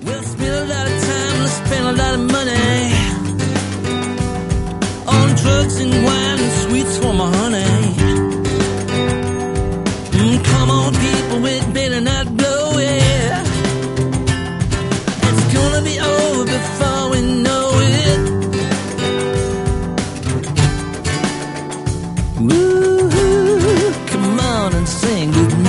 We'll spend a lot of time and spend a lot of money on drugs and wine and sweets for my honey. Come on, people, it better not blow it. It's gonna be over before we know it. Woo, come on and sing with me.